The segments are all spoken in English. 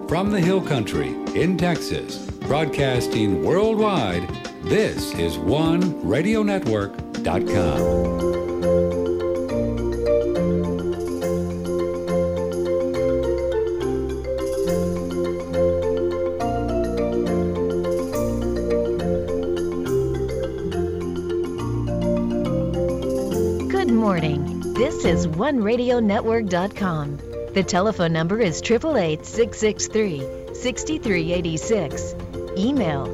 From the Hill Country in Texas, broadcasting worldwide, this is OneRadioNetwork.com. Good morning. This is OneRadioNetwork.com. The telephone number is 888-663-6386. Email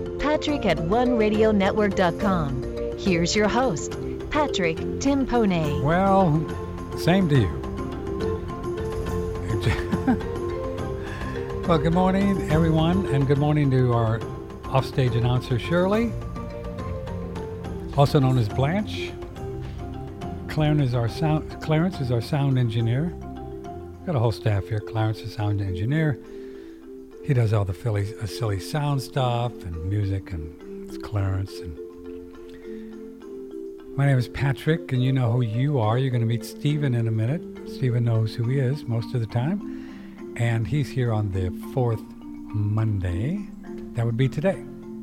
patrick@OneRadioNetwork.com. Here's your host, Patrick Timpone. Well, same to you. Well, good morning, everyone, and good morning to our offstage announcer, Shirley, also known as Blanche. Clarence is our sound engineer. Got a whole staff here. Clarence is sound engineer. He does all the silly sound stuff and music, and it's Clarence. And my name is Patrick, and you know who you are. You're going to meet Stephen in a minute. Stephen knows who he is most of the time, and he's here on the fourth Monday. That would be today.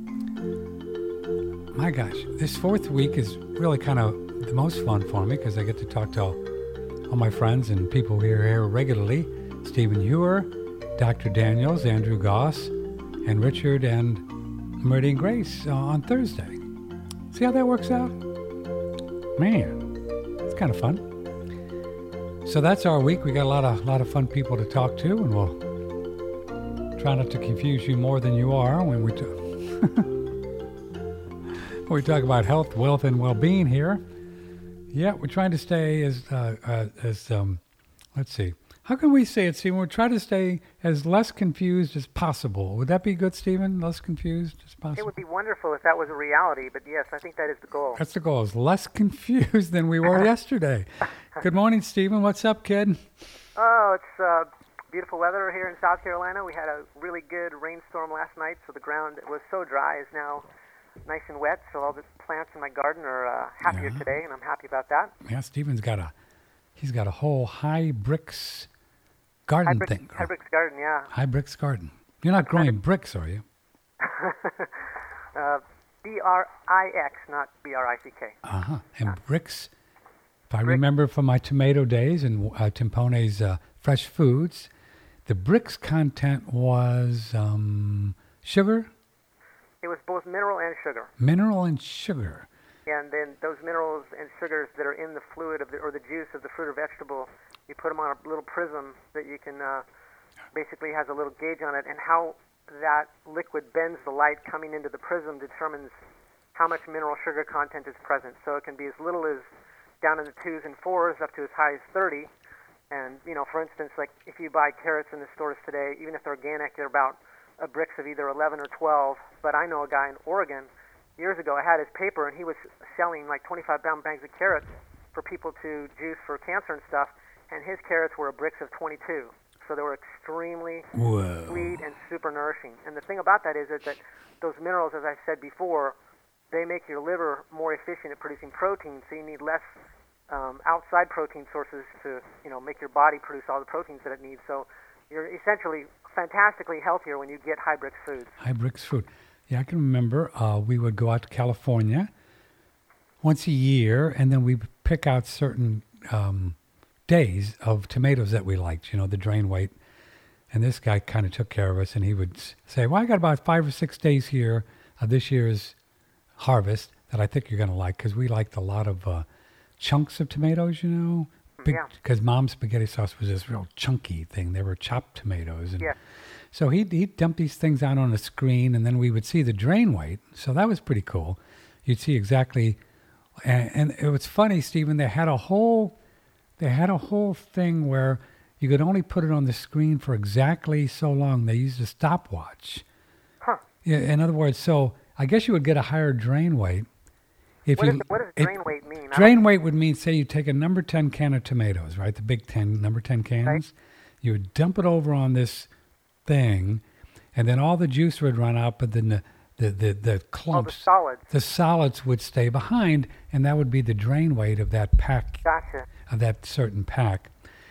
My gosh, this fourth week is really kind of the most fun for me because I get to talk to all my friends and people who are here regularly. Stephen Ewer, Dr. Daniels, Andrew Goss, and Richard and Meridian Grace on Thursday. See how that works out? Man, it's kind of fun. So that's our week. We got a lot of fun people to talk to, and we'll try not to confuse you more than you are when we we talk about health, wealth, and well-being here. Yeah, we're trying to stay as let's see. How can we say it, Stephen? We're trying to stay as less confused as possible. Would that be good, Stephen? Less confused as possible? It would be wonderful if that was a reality, but yes, I think that is the goal. That's the goal, is less confused than we were yesterday. Good morning, Stephen. What's up, kid? Oh, it's beautiful weather here in South Carolina. We had a really good rainstorm last night, so the ground was so dry is now nice and wet, so all the plants in my garden are happier today, and I'm happy about that. Yeah, Stephen's got a whole high bricks garden thing. High bricks garden, yeah. High bricks garden. You're not growing bricks, are you? B-R-I-X, not B-R-I-C-K. Uh-huh. And bricks, if I remember from my tomato days and Timpone's Fresh Foods, the bricks content was sugar? It was both mineral and sugar. Mineral and sugar. And then those minerals and sugars that are in the fluid or the juice of the fruit or vegetable, you put them on a little prism that you can basically has a little gauge on it, and how that liquid bends the light coming into the prism determines how much mineral sugar content is present. So it can be as little as down in the 2s and 4s up to as high as 30. And, for instance, like if you buy carrots in the stores today, even if they're organic, they're about bricks of either 11 or 12, but I know a guy in Oregon, years ago, I had his paper, and he was selling like 25-pound bags of carrots for people to juice for cancer and stuff, and his carrots were bricks of 22, so they were extremely sweet and super nourishing. And the thing about that is that those minerals, as I said before, they make your liver more efficient at producing protein, so you need less outside protein sources to make your body produce all the proteins that it needs. So you're essentially fantastically healthier when you get high bricks foods. High bricks food. Yeah, I can remember we would go out to California once a year, and then we pick out certain days of tomatoes that we liked, the drain weight. And this guy kind of took care of us, and he would say, well, I got about 5 or 6 days here of this year's harvest that I think you're going to like, because we liked a lot of chunks of tomatoes, big, because Mom's spaghetti sauce was this real chunky thing. They were chopped tomatoes. And so he'd dump these things out on a screen, and then we would see the drain weight. So that was pretty cool. You'd see exactly, and it was funny, Stephen, they had a whole thing where you could only put it on the screen for exactly so long. They used a stopwatch. Huh. Yeah, in other words, so I guess you would get a higher drain weight. What does drain weight mean? Drain weight would mean, say you take a number 10 can of tomatoes, right? The big number 10 cans. Right. You would dump it over on this thing, and then all the juice would run out, but then the clumps, the solids would stay behind, and that would be the drain weight of that pack, Gotcha. of that certain pack.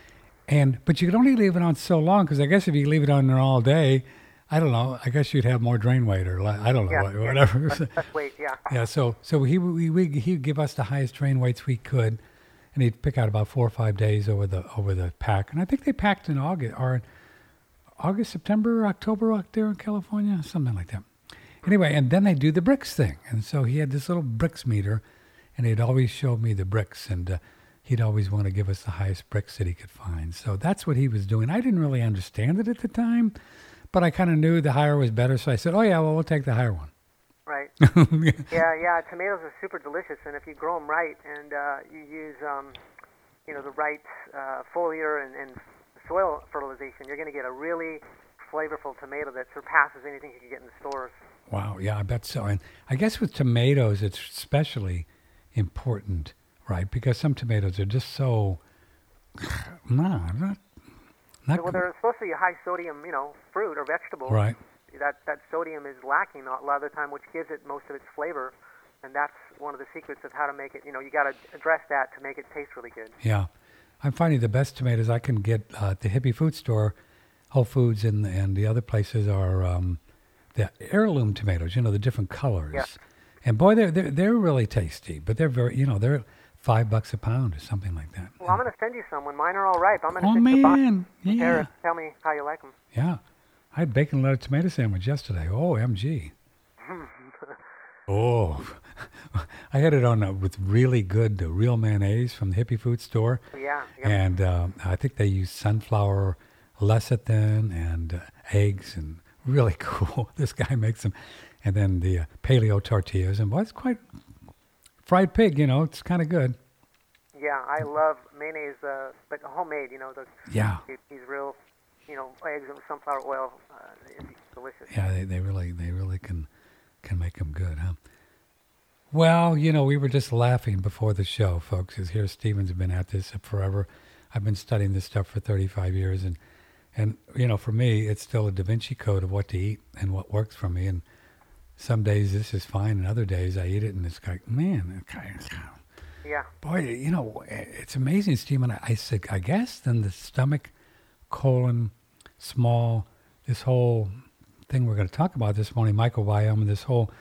But you can only leave it on so long, because I guess if you leave it on there all day, I don't know, I guess you'd have more drain weight, or I don't know, whatever. Less weight, yeah. Yeah, so he'd give us the highest drain weights we could, and he'd pick out about 4 or 5 days over the pack. And I think they packed in August, September, October out there in California, something like that. Anyway, and then they do the bricks thing. And so he had this little bricks meter, and he'd always show me the bricks, and he'd always want to give us the highest bricks that he could find. So that's what he was doing. I didn't really understand it at the time, but I kind of knew the higher was better. So I said, oh, yeah, well, we'll take the higher one. Right. Yeah. Tomatoes are super delicious, and if you grow them right and you use, the right foliar and soil fertilization, you're going to get a really flavorful tomato that surpasses anything you can get in the stores. Wow, yeah, I bet so. And I guess with tomatoes, it's especially important, right? Because some tomatoes are just so, not well, they're supposed to be a high sodium, fruit or vegetable. Right. That sodium is lacking a lot of the time, which gives it most of its flavor, and that's one of the secrets of how to make it. You got to address that to make it taste really good. Yeah, I'm finding the best tomatoes I can get at the Hippie Food Store, Whole Foods, and the other places are the heirloom tomatoes. The different colors. Yeah. And boy, they're really tasty, but they're very, they're $5 a pound or something like that. Well, I'm going to send you some when mine are all ripe. I'm going to oh send you a box. yeah. Tell me how you like them. Yeah. I had bacon and lettuce tomato sandwich yesterday. Oh, MG. Oh, I had it on with really good real mayonnaise from the Hippie Food Store. Yeah. And I think they use sunflower lecithin and eggs, and really cool. This guy makes them. And then the paleo tortillas. And boy, it's quite fried pig, it's kind of good. Yeah, I love mayonnaise, but homemade, Yeah. These real, eggs and sunflower oil. It's delicious. Yeah, they really can make them good, huh? Well, we were just laughing before the show, folks, because here Stephen's been at this forever. I've been studying this stuff for 35 years, and for me, it's still a Da Vinci Code of what to eat and what works for me. And some days this is fine, and other days I eat it, and it's like, man, yeah. Boy, it's amazing, Stephen. I said, I guess then the stomach, colon, small, this whole thing we're going to talk about this morning, microbiome, and this whole,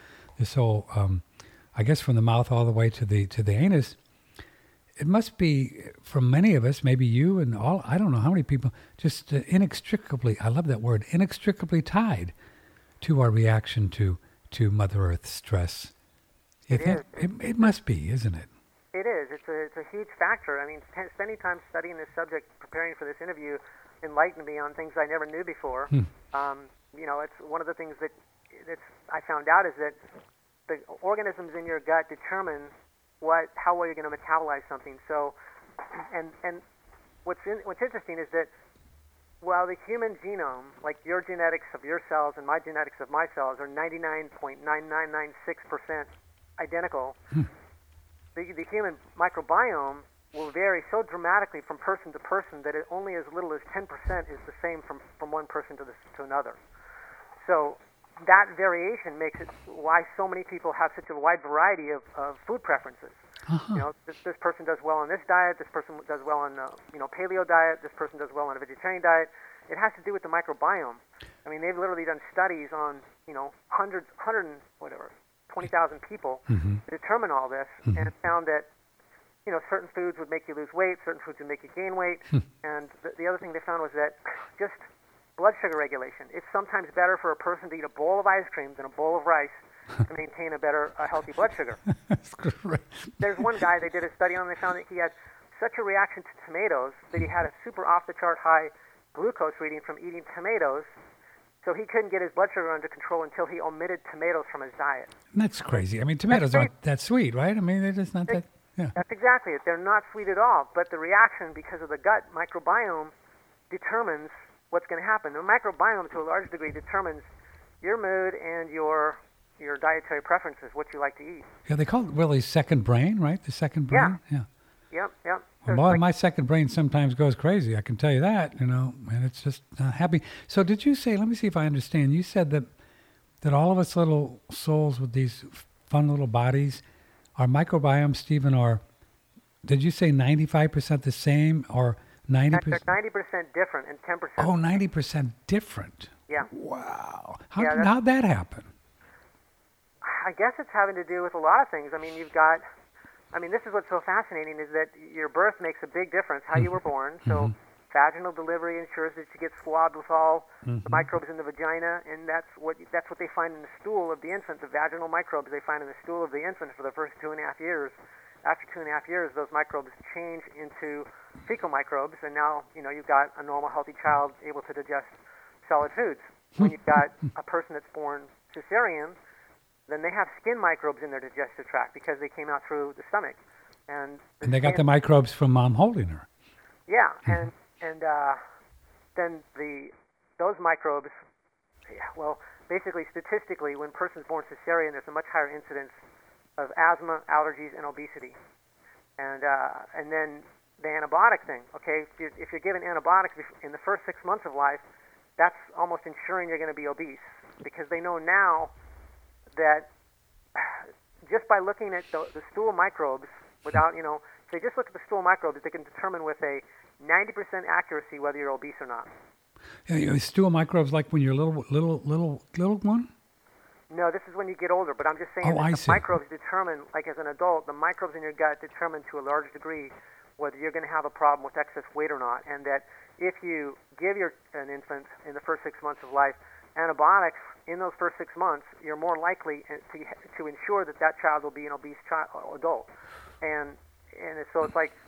I guess from the mouth all the way to the anus, it must be, for many of us, maybe you and all, I don't know how many people, just inextricably, I love that word, inextricably tied to our reaction to Mother Earth's stress. It must be, isn't it? It is. It's a huge factor. I mean, spending time studying this subject, preparing for this interview, enlightened me on things I never knew before. It's one of the things that I found out is that the organisms in your gut determine how well you're going to metabolize something. So, and what's interesting is that while the human genome, like your genetics of your cells and my genetics of my cells, are 99.9996% identical, the human microbiome will vary so dramatically from person to person that it only as little as 10% is the same from one person to another. So that variation makes it why so many people have such a wide variety of food preferences. Uh-huh. This person does well on this diet. This person does well on paleo diet. This person does well on a vegetarian diet. It has to do with the microbiome. I mean, they've literally done studies on 20,000 people to determine all this, and found that certain foods would make you lose weight, certain foods would make you gain weight, and the other thing they found was that just blood sugar regulation. It's sometimes better for a person to eat a bowl of ice cream than a bowl of rice to maintain a healthy blood sugar. That's correct. There's one guy they did a study on, and they found that he had such a reaction to tomatoes that he had a super off-the-chart high glucose reading from eating tomatoes, so he couldn't get his blood sugar under control until he omitted tomatoes from his diet. That's crazy. I mean, tomatoes aren't that sweet, right? I mean, they're just not that... Yeah. That's exactly it. They're not sweet at all, but the reaction, because of the gut microbiome, determines what's going to happen. The microbiome, to a large degree, determines your mood and your dietary preferences, what you like to eat. Yeah, they call it really second brain, right? The second brain? Yeah. Yep. Well, my second brain sometimes goes crazy, I can tell you that, and it's just not happy. So did you say, let me see if I understand, you said that all of us little souls with these fun little bodies, our microbiome, Stephen, are, did you say 95% the same or 90%. They're 90% different and 10%. Oh, 90% different. Yeah. Wow. Yeah, How'd that happen? I guess it's having to do with a lot of things. I mean, this is what's so fascinating is that your birth makes a big difference, how you were born. So vaginal delivery ensures that you get swabbed with all the microbes in the vagina, and that's what they find in the stool of the infant, the vaginal microbes they find in the stool of the infant for the first 2.5 years. After 2.5 years, those microbes change into fecal microbes, and now, you've got a normal, healthy child able to digest solid foods. When you've got a person that's born cesarean, then they have skin microbes in their digestive tract because they came out through the stomach. And they got the microbes from mom holding her. Yeah, and then those microbes, basically statistically, when a person's born cesarean, there's a much higher incidence of asthma, allergies, and obesity. And then the antibiotic thing, okay, if you're given antibiotics in the first 6 months of life, that's almost ensuring you're going to be obese, because they know now that just by looking at the stool microbes, without, if they just look at the stool microbes, they can determine with a 90% accuracy whether you're obese or not. Stool microbes like when you're little one? No, this is when you get older, but I'm just saying that the microbes determine, like as an adult, the microbes in your gut determine to a large degree whether you're going to have a problem with excess weight or not, and that if you give an infant in the first 6 months of life antibiotics in those first 6 months, you're more likely to ensure that child will be an obese adult. And so it's like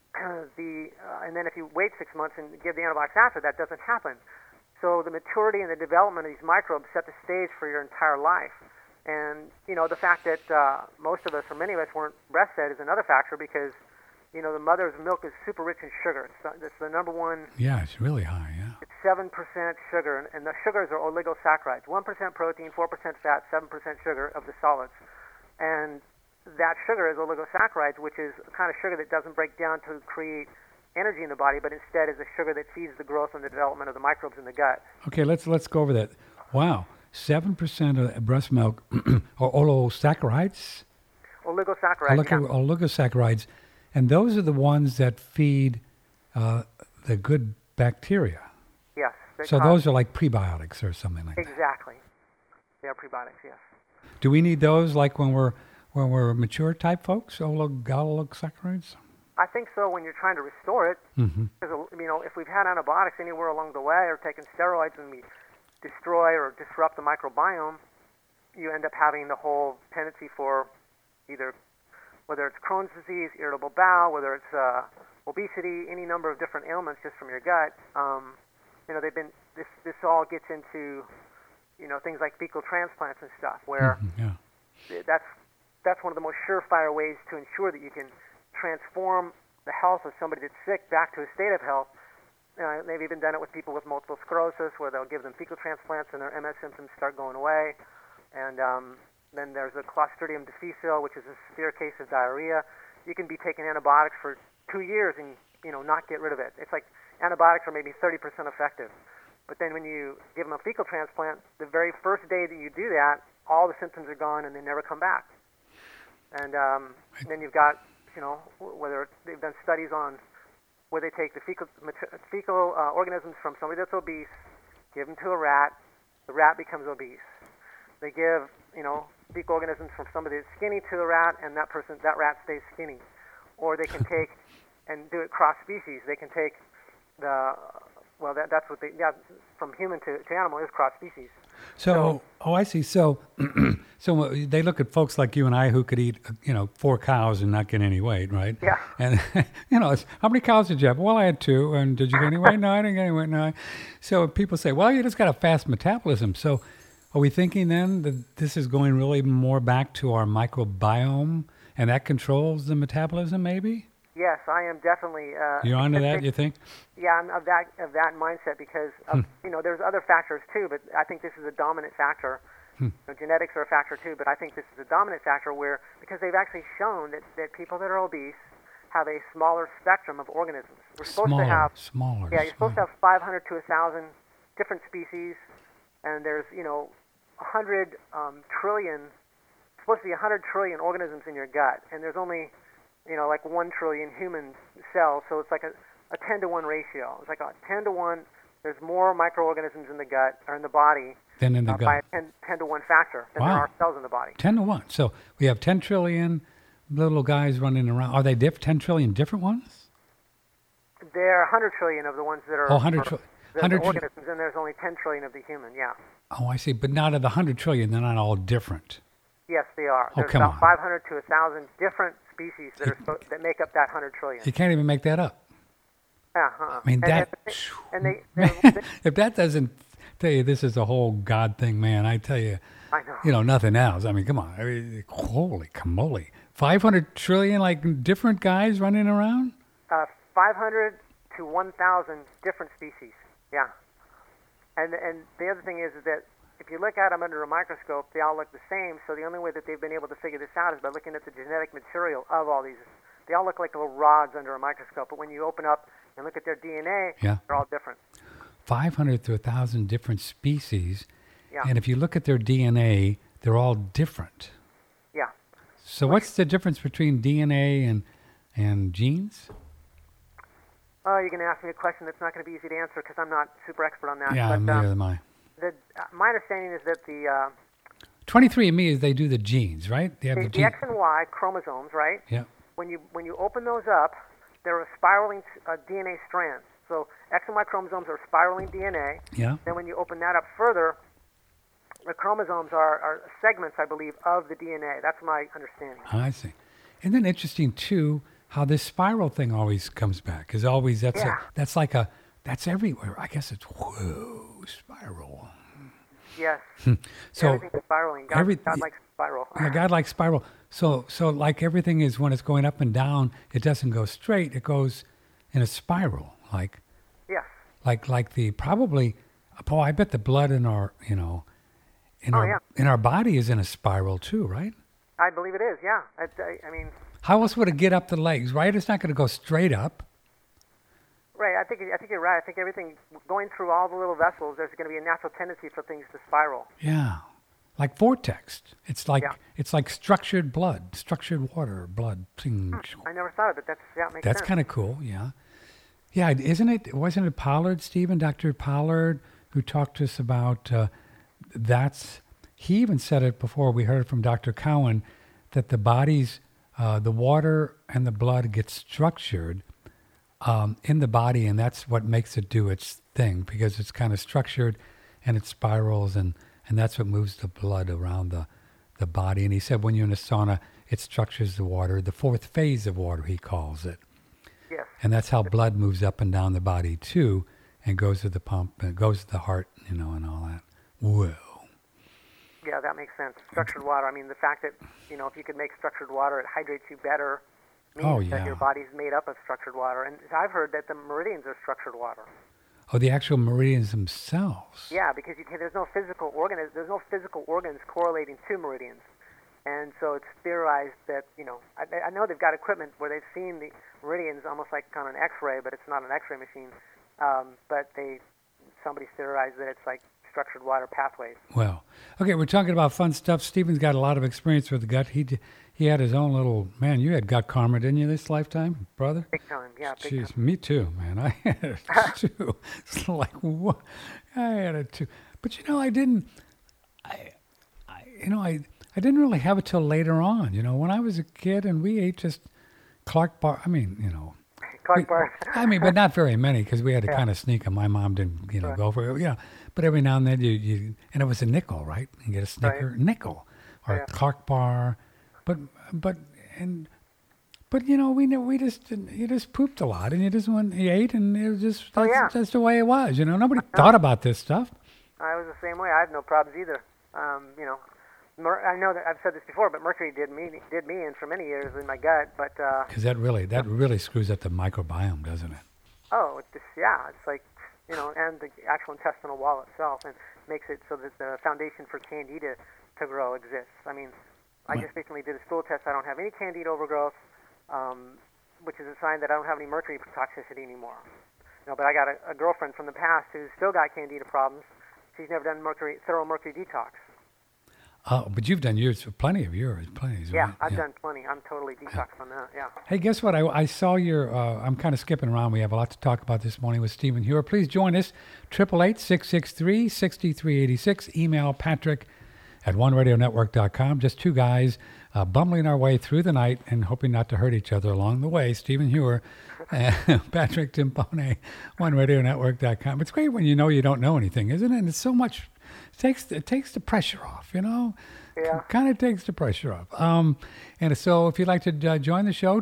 and then if you wait 6 months and give the antibiotics after, that doesn't happen. So the maturity and the development of these microbes set the stage for your entire life. And, the fact that most of us, or many of us, weren't breastfed is another factor because, the mother's milk is super rich in sugar. It's the number one. Yeah, it's really high, yeah. It's 7% sugar, and the sugars are oligosaccharides. 1% protein, 4% fat, 7% sugar of the solids. And that sugar is oligosaccharides, which is a kind of sugar that doesn't break down to create energy in the body, but instead is a sugar that feeds the growth and the development of the microbes in the gut. Okay, let's go over that. Wow, 7% of breast milk are oligosaccharides? Oligosaccharides, yeah. Oligosaccharides, and those are the ones that feed the good bacteria. Yes. So those are like prebiotics or something like that. Exactly. They are prebiotics, yes. Do we need those like when we're mature type folks, oligosaccharides? I think so when you're trying to restore it. Because, if we've had antibiotics anywhere along the way or taken steroids and we destroy or disrupt the microbiome, you end up having the whole tendency for either, whether it's Crohn's disease, irritable bowel, whether it's obesity, any number of different ailments just from your gut. This all gets into, things like fecal transplants and stuff, where that's one of the most surefire ways to ensure that you can transform the health of somebody that's sick back to a state of health. They've even done it with people with multiple sclerosis, where they'll give them fecal transplants and their MS symptoms start going away. And then there's the Clostridium difficile, which is a severe case of diarrhea. You can be taking antibiotics for 2 years and not get rid of it. It's like antibiotics are maybe 30% effective. But then when you give them a fecal transplant, the very first day that you do that, all the symptoms are gone and they never come back. And then you've got, whether they've done studies on where they take the fecal organisms from somebody that's obese, give them to a rat, the rat becomes obese. They give, fecal organisms from somebody that's skinny to the rat, and that rat stays skinny. Or they can take and do it cross-species. They can take that's what from human to animal is cross-species. So, I see. So, so they look at folks like you and I who could eat, 4 cows and not get any weight, right? Yeah. And, how many cows did you have? Well, I had 2. And did you get any weight? No, I didn't get any weight. No. So people say, well, you just got a fast metabolism. So are we thinking then that this is going really more back to our microbiome and that controls the metabolism maybe? Yes, I am definitely. You're onto that, you think? Yeah, I'm of that mindset because there's other factors too, but I think this is a dominant factor. Genetics are a factor too, but I think this is a dominant factor because they've actually shown that people that are obese have a smaller spectrum of organisms. We're supposed to have smaller. Yeah, you're supposed to have 500 to 1,000 different species, and there's 100 trillion. Supposed to be 100 trillion organisms in your gut, and there's only like 1 trillion human cells, so it's like a 10-to-1 ratio. It's like a 10-to-1. There's more microorganisms in the gut or in the body Then in the by gut. a 10-to-1 factor than Wow. there are cells in the body. 10 to 1. So we have 10 trillion little guys running around. Are they 10 trillion different ones? There are 100 trillion of the ones that are 100 are trillion. the 100 tri- organisms, and there's only 10 trillion of the human. Yeah. Oh, I see. But not of the 100 trillion, they're not all different. Yes, they are. Oh, There's come about on. 500 to 1,000 different species that that make up that 100 trillion. You can't even make that up. Yeah. I mean, and that. And they Man, if that doesn't tell you this is a whole God thing, man, I tell you, I know. nothing else. I mean, come on. I mean, holy camole. 500 trillion, like, different guys running around? 500 to 1,000 different species. Yeah. And the other thing is that if you look at them under a microscope, they all look the same. So the only way that they've been able to figure this out is by looking at the genetic material of all these. They all look like little rods under a microscope, but when you open up and look at their DNA, Yeah. they're all different. 500 to 1,000 different species. Yeah. And if you look at their DNA, they're all different. Yeah. So what's the difference between DNA and genes? Oh, you're going to ask me a question that's not going to be easy to answer because I'm not super expert on that. Yeah, but, neither am I. my understanding is that the 23andMe is they do the genes, right? They have the the gene. X and Y chromosomes, right? Yeah. When you open those up, they're a spiraling DNA strands. So X and Y chromosomes are spiraling DNA. Yeah. Then when you open that up further, the chromosomes are segments, I believe, of the DNA. That's my understanding. I see. Isn't that interesting too? How this spiral thing always comes back. Is always that's everywhere. I guess it's spiral. Yes. So everything's spiraling. God likes spiral. Yeah, God likes spiral. So like everything is when it's going up and down, it doesn't go straight. It goes in a spiral. Like Yes. like the probably. Paul, I bet the blood in our in our body is in a spiral too, right? I believe it is. Yeah. I mean. How else would it get up the legs, right? It's not going to go straight up. Right. I think you're right. I think everything going through all the little vessels, there's going to be a natural tendency for things to spiral. Yeah, like vortex. It's like Yeah. it's like structured blood, structured water, blood. I never thought of it. It makes That's sense. kind of cool. Yeah, yeah. Isn't it? Wasn't it Pollard, Stephen, Dr. Pollard, who talked to us about that's. He even said it before. We heard it from Dr. Cowan that the body's the water and the blood get structured in the body, and that's what makes it do its thing because it's kind of structured and it spirals, and that's what moves the blood around the body. And he said when you're in a sauna, it structures the water, the fourth phase of water, he calls it. Yes. And that's how blood moves up and down the body too, and goes to the pump, and goes to the heart, and all that. Whoa. Yeah, that makes sense. Structured water. I mean, the fact that, if you could make structured water, it hydrates you better means that your body's made up of structured water. And I've heard that the meridians are structured water. Oh, the actual meridians themselves. Yeah, because there's no physical organs correlating to meridians. And so it's theorized that, I know they've got equipment where they've seen the meridians almost like on an X-ray, but it's not an X-ray machine. But somebody's theorized that it's like structured water pathways. Well, okay, we're talking about fun stuff. Stephen's got a lot of experience with the gut. He had his own little, man, you had gut karma, didn't you, this lifetime, brother? Big time, yeah, big Jeez, time. me too, man. I had it too. It's like, what? I had it too. But, I didn't, I didn't really have it till later on. When I was a kid and we ate just Clark bar, Clark bar. but not very many because we had to kind of sneak them. My mom didn't, go for it. But every now and then you and it was a nickel, right? You get a Snicker nickel or a Clark bar, but we just you just pooped a lot and you ate and it was just that's just the way it was. Nobody thought about this stuff. I was the same way. I had no problems either. I know that I've said this before, but mercury did me in for many years in my gut. But because that really screws up the microbiome, doesn't it? Oh, it's like and the actual intestinal wall itself, and makes it so that the foundation for candida to grow exists. I mean, I just recently did a stool test. I don't have any candida overgrowth, which is a sign that I don't have any mercury toxicity anymore. But I got a girlfriend from the past who's still got candida problems. She's never done thorough mercury detox. But you've done plenty of yours. Yeah, Right? I've done plenty. I'm totally detox on that. Yeah. Hey, guess what? I saw your, I'm kind of skipping around. We have a lot to talk about this morning with Stephen Hewer. Please join us, 888-663-6386. Email Patrick at oneradionetwork.com. Just two guys bumbling our way through the night and hoping not to hurt each other along the way. Stephen Hewer, Patrick Timpone, oneradionetwork.com. It's great when you know you don't know anything, isn't it? And it's so much, it takes the pressure off, you know? Yeah. Kind of takes the pressure off. And so if you'd like to join the show,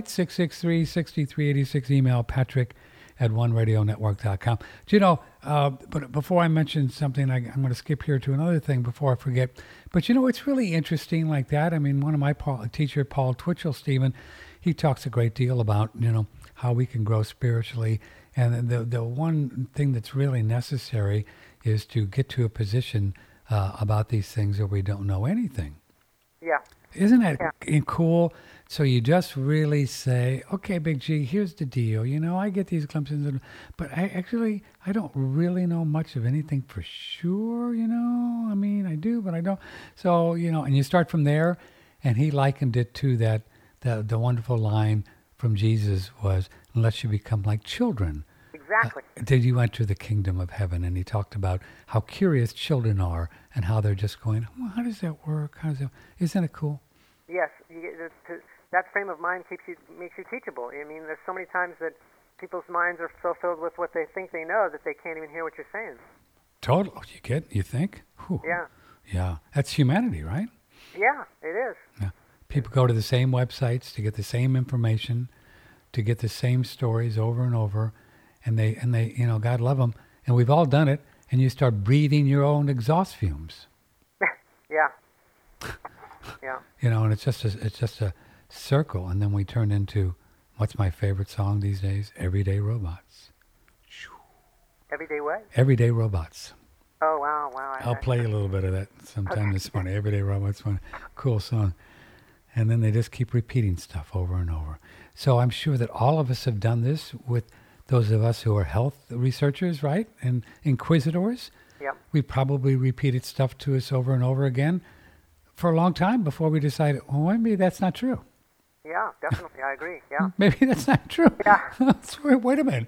888-663-6386. Email Patrick at oneradionetwork.com. Do you know, but before I mention something, I'm going to skip here to another thing before I forget. But you know, it's really interesting like that. I mean, one of my teacher, Paul Twitchell, Stephen, he talks a great deal about, you know, how we can grow spiritually. And the one thing that's really necessary is to get to a position about these things where we don't know anything. Yeah. Isn't that cool? So you just really say, okay, Big G, here's the deal. You know, I get these glimpses, but I don't really know much of anything for sure, you know. I mean, I do, but I don't. So, you know, and you start from there, and he likened it to the wonderful line from Jesus was, unless you become like children. Exactly. Did you enter the kingdom of heaven? And he talked about how curious children are and how they're just going, well, how does that work? Isn't it cool? Yes. That frame of mind makes you teachable. I mean, there's so many times that people's minds are so filled with what they think they know that they can't even hear what you're saying. Totally. You think? Whew. Yeah. Yeah. That's humanity, right? Yeah, it is. Yeah. People go to the same websites to get the same information, to get the same stories over and over. And they, you know, God love them. And we've all done it. And you start breathing your own exhaust fumes. Yeah. Yeah. You know, and it's just a circle. And then we turn into, what's my favorite song these days? Everyday Robots. Everyday what? Everyday Robots. Oh, wow. I'll play a little bit of that sometime this morning. Everyday Robots, one cool song. And then they just keep repeating stuff over and over. So I'm sure that all of us have done this with those of us who are health researchers, right? And inquisitors. Yep. We probably repeated stuff to us over and over again for a long time before we decided, well, maybe that's not true. Yeah, definitely. I agree. Yeah. Maybe that's not true. Yeah. Wait a minute.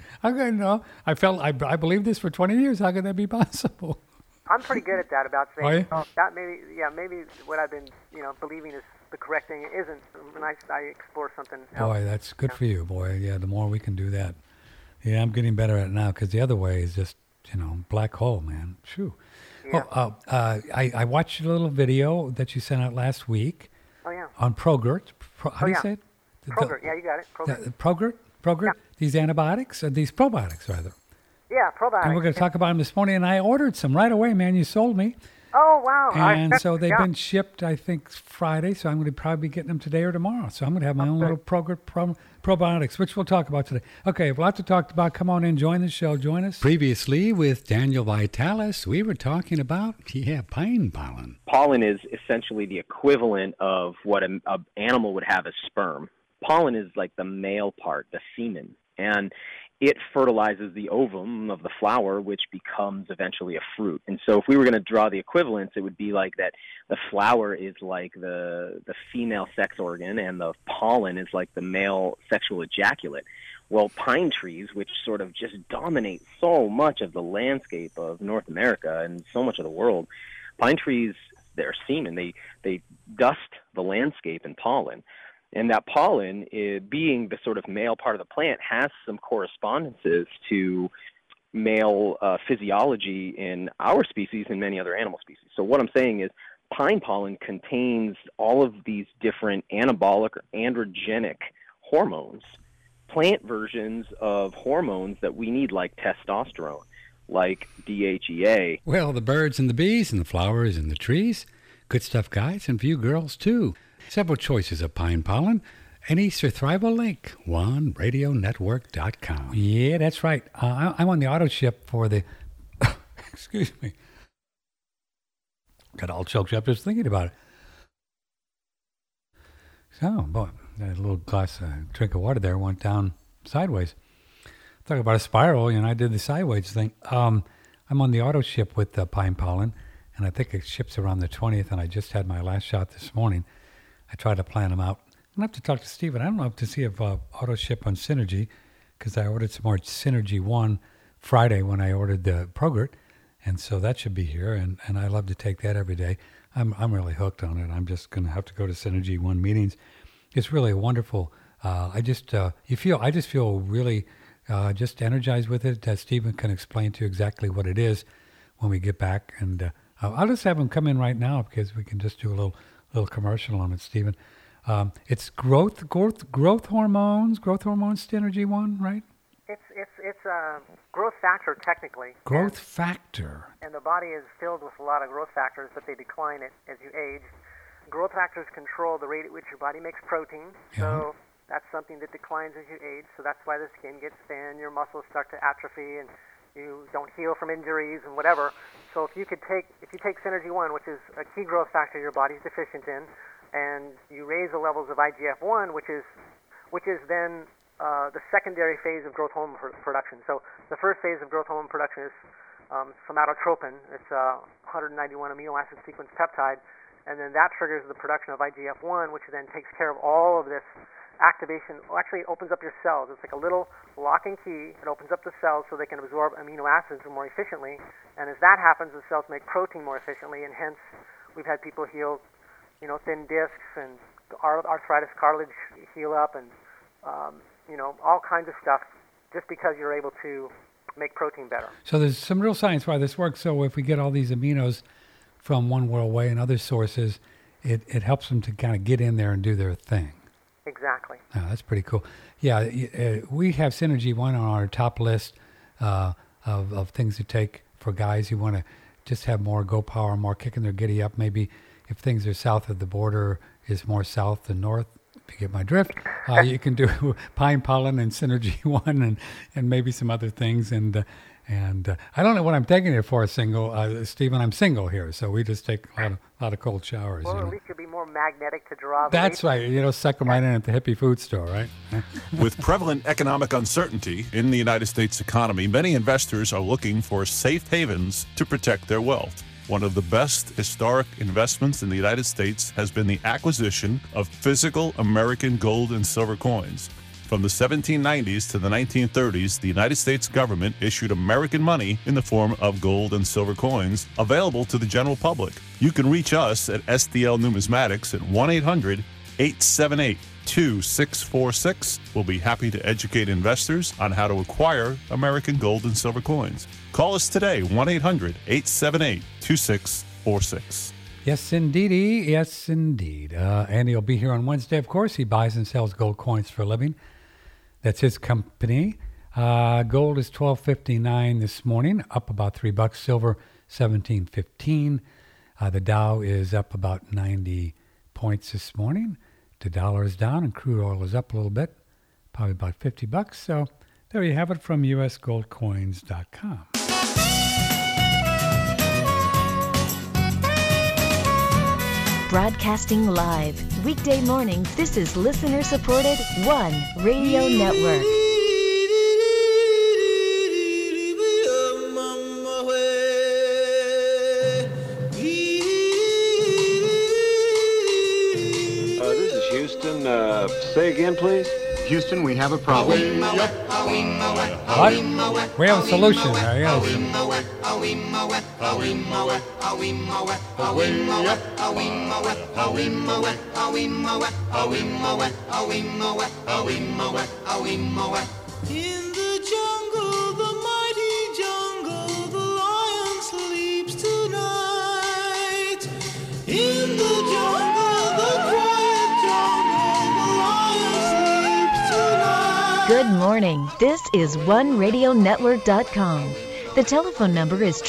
I believed this for 20 years. How could that be possible? I'm pretty good at that, about saying, Oh, that maybe what I've been, you know, believing is the correct thing isn't, when I explore something else. Boy, that's good for you, boy. Yeah, the more we can do that. Yeah, I'm getting better at it now because the other way is just, you know, black hole, man. Phew. Yeah. Oh, I watched a little video that you sent out last week. Oh, yeah. On Progert. How do you say it? Progert. Yeah, you got it. Progert. Progert? Yeah. These antibiotics? These probiotics, rather. Yeah, probiotics. And we're going to talk about them this morning. And I ordered some right away, man. You sold me. Oh, wow. And so they've been shipped, I think, Friday. So I'm going to probably be getting them today or tomorrow. So I'm going to have my own little Progert probiotics, which we'll talk about today. Okay, a lot to talk about. Come on in, join the show. Join us. Previously with Daniel Vitalis, we were talking about, pine pollen. Pollen is essentially the equivalent of what an animal would have as sperm. Pollen is like the male part, the semen, and it fertilizes the ovum of the flower, which becomes eventually a fruit. And so if we were going to draw the equivalence, it would be like that the flower is like the female sex organ and the pollen is like the male sexual ejaculate. Well, pine trees, which sort of just dominate so much of the landscape of North America and so much of the world, pine trees, they're semen. They dust the landscape in pollen. And that pollen, being the sort of male part of the plant, has some correspondences to male physiology in our species and many other animal species. So what I'm saying is pine pollen contains all of these different anabolic or androgenic hormones, plant versions of hormones that we need, like testosterone, like DHEA. Well, the birds and the bees and the flowers and the trees. Good stuff, guys, and for you girls, too. Several choices of pine pollen. An Easter Thrival link, oneradionetwork.com. Yeah, that's right. I'm on the auto ship for the... Excuse me. Got all choked up just thinking about it. So, boy, that little glass drink of water there went down sideways. Talk about a spiral, I did the sideways thing. I'm on the auto ship with pine pollen, and I think it ships around the 20th, and I just had my last shot this morning. I tried to plan them out. I'm going to have to talk to Stephen. I don't know to see if auto ship on Synergy, because I ordered some more Synergy 1 Friday when I ordered the Progrert, and so that should be here, and I love to take that every day. I'm really hooked on it. I'm just going to have to go to Synergy 1 meetings. It's really wonderful. I just feel really just energized with it. That Stephen can explain to you exactly what it is when we get back, and I'll just have him come in right now because we can just do a little commercial on it, Stephen. It's growth hormones, Synergy 1, right? It's a growth factor technically. Growth factor. And the body is filled with a lot of growth factors, but they decline as you age. Growth factors control the rate at which your body makes protein. So that's something that declines as you age. So that's why the skin gets thin, your muscles start to atrophy, and you don't heal from injuries and whatever. So if you take Synergy 1, which is a key growth factor your body's deficient in, and you raise the levels of IGF-1, which is then the secondary phase of growth hormone production. So the first phase of growth hormone production is somatotropin. It's a 191 amino acid sequence peptide, and then that triggers the production of IGF-1, which then takes care of all of this activation. Actually, it opens up your cells. It's like a little lock and key. It opens up the cells so they can absorb amino acids more efficiently, and as that happens, the cells make protein more efficiently, and hence we've had people heal, thin discs and arthritis cartilage heal up, and all kinds of stuff just because you're able to make protein better. So there's some real science why this works. So if we get all these aminos from One World Way and other sources, it helps them to kind of get in there and do their thing. Exactly. Oh, that's pretty cool. Yeah, we have Synergy 1 on our top list of things to take for guys who want to just have more go power, more kicking their giddy up. Maybe if things are south of the border, is more south than north. If you get my drift, you can do Pine Pollen and Synergy 1 and maybe some other things. And I don't know what I'm taking it for, Stephen. I'm single here, so we just take a lot of cold showers. Well, at least you'll be more magnetic to draw. That's right. Suck them right in at the hippie food store, right? With prevalent economic uncertainty in the United States economy, many investors are looking for safe havens to protect their wealth. One of the best historic investments in the United States has been the acquisition of physical American gold and silver coins. From the 1790s to the 1930s, the United States government issued American money in the form of gold and silver coins available to the general public. You can reach us at SDL Numismatics at 1-800-878-2646. We'll be happy to educate investors on how to acquire American gold and silver coins. Call us today, 1-800-878-2646. Yes, indeedy. Yes, indeed. Andy will be here on Wednesday, of course. He buys and sells gold coins for a living. That's his company. Gold is $12.59 this morning, up about $3. Silver, $17.15. The Dow is up about 90 points this morning. The dollar is down, and crude oil is up a little bit, probably about $50. So there you have it from usgoldcoins.com. Broadcasting live, weekday mornings, this is listener-supported One Radio Network. This is Houston. Say again, please. Houston, we have a problem. What? We have a solution. In the jungle, the mighty jungle, the lion sleeps tonight. In the jungle, the quiet jungle, the lion sleeps tonight. Good morning. This is OneRadioNetwork.com. The telephone number is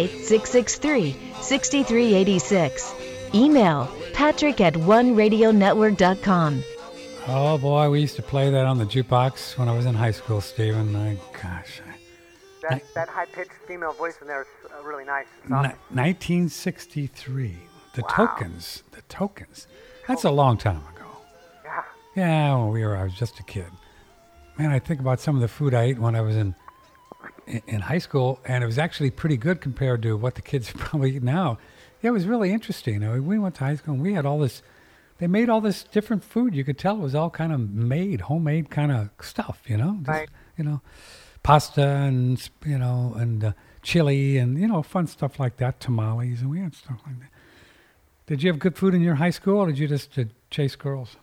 888-663-6386. Email patrick@OneRadioNetwork.com. Oh, boy, we used to play that on the jukebox when I was in high school, Stephen. Gosh. That high-pitched female voice in there is really nice. It's awesome. 1963. The Wow. Tokens. That's a long time ago. Yeah. Yeah, I was just a kid. Man, I think about some of the food I ate when I was in in high school, and it was actually pretty good compared to what the kids probably eat now. Yeah, it was really interesting. We went to high school, and we had all this. They made all this different food. You could tell it was all kind of homemade kind of stuff. Just, Right. Pasta and and chili and fun stuff like that. Tamales, and we had stuff like that. Did you have good food in your high school, or did you just chase girls?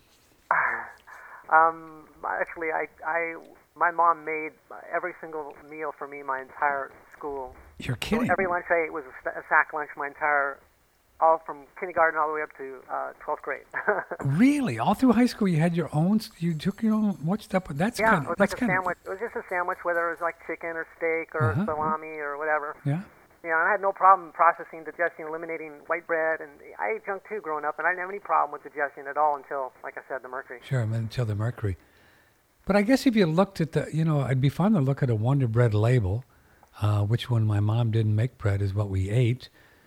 Actually, my mom made every single meal for me my entire school. You're So kidding. every lunch I ate was a sack lunch all from kindergarten all the way up to 12th grade. Really? All through high school, you had your own. You took your own. What stuff? That's Yeah, kind it of. was That's like a kind of. sandwich. It was just a sandwich, whether it was like chicken or steak or Uh-huh. salami or whatever. Yeah. And I had no problem processing, digesting, eliminating white bread, and I ate junk too growing up, and I didn't have any problem with digestion at all until, like I said, the mercury. Sure, until the mercury. But I guess if you looked at it'd be fun to look at a Wonder Bread label, which when my mom didn't make bread is what we ate.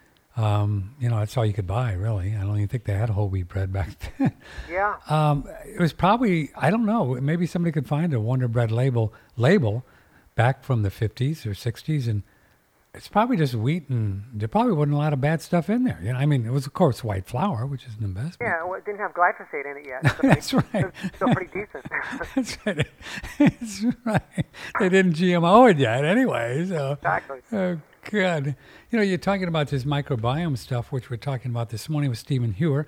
That's all you could buy, really. I don't even think they had whole wheat bread back then. Yeah. It was probably, I don't know, maybe somebody could find a Wonder Bread label back from the 50s or 60s, and it's probably just wheat, and there probably wasn't a lot of bad stuff in there. I mean, it was, of course, white flour, which isn't the best. but- Yeah, well, it didn't have glyphosate in it yet. So That's right. It's still pretty decent. That's right. That's right. They didn't GMO it yet anyway. So. Exactly. Oh, God. You're talking about this microbiome stuff, which we're talking about this morning with Stephen Hewer.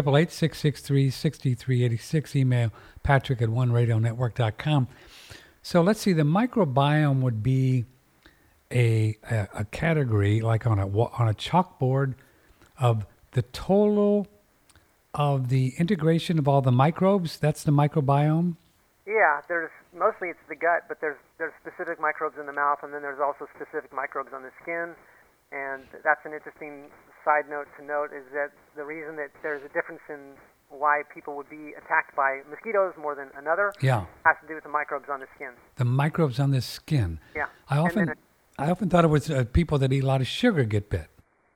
888-663-6386. Email patrick@oneradionetwork.com. So let's see. The microbiome would be a category like on a chalkboard of the total of the integration of all the microbes. That's the microbiome. Yeah, mostly it's the gut, but there's specific microbes in the mouth, and then there's also specific microbes on the skin. And that's an interesting side note to note is that the reason that there's a difference in why people would be attacked by mosquitoes more than another has to do with the microbes on the skin. The microbes on the skin. Yeah. I often thought it was people that eat a lot of sugar get bit.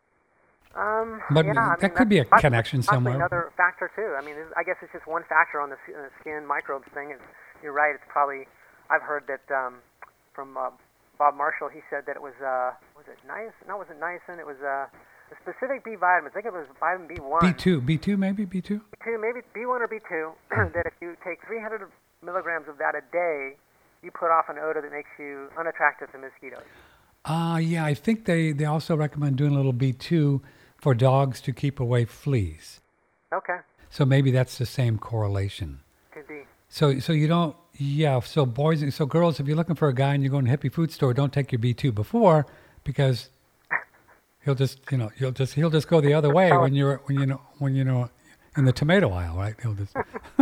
But that could be a connection somewhere. Another factor too. I mean, I guess it's just one factor on the skin microbes thing. You're right. It's probably. I've heard that from Bob Marshall. He said that it was it niacin? No, it wasn't niacin. It was a specific B vitamin. I think it was vitamin B1. B2 maybe B2. B2 maybe B1 or B2. That if you take 300 milligrams of that a day, you put off an odor that makes you unattractive to mosquitoes. Yeah, I think they also recommend doing a little B2 for dogs to keep away fleas. Okay. So maybe that's the same correlation. Could be. So you don't, so girls, if you're looking for a guy and you go in a hippie food store, don't take your B2 before, because he'll just go the other way when you're in the tomato aisle, right? He'll just.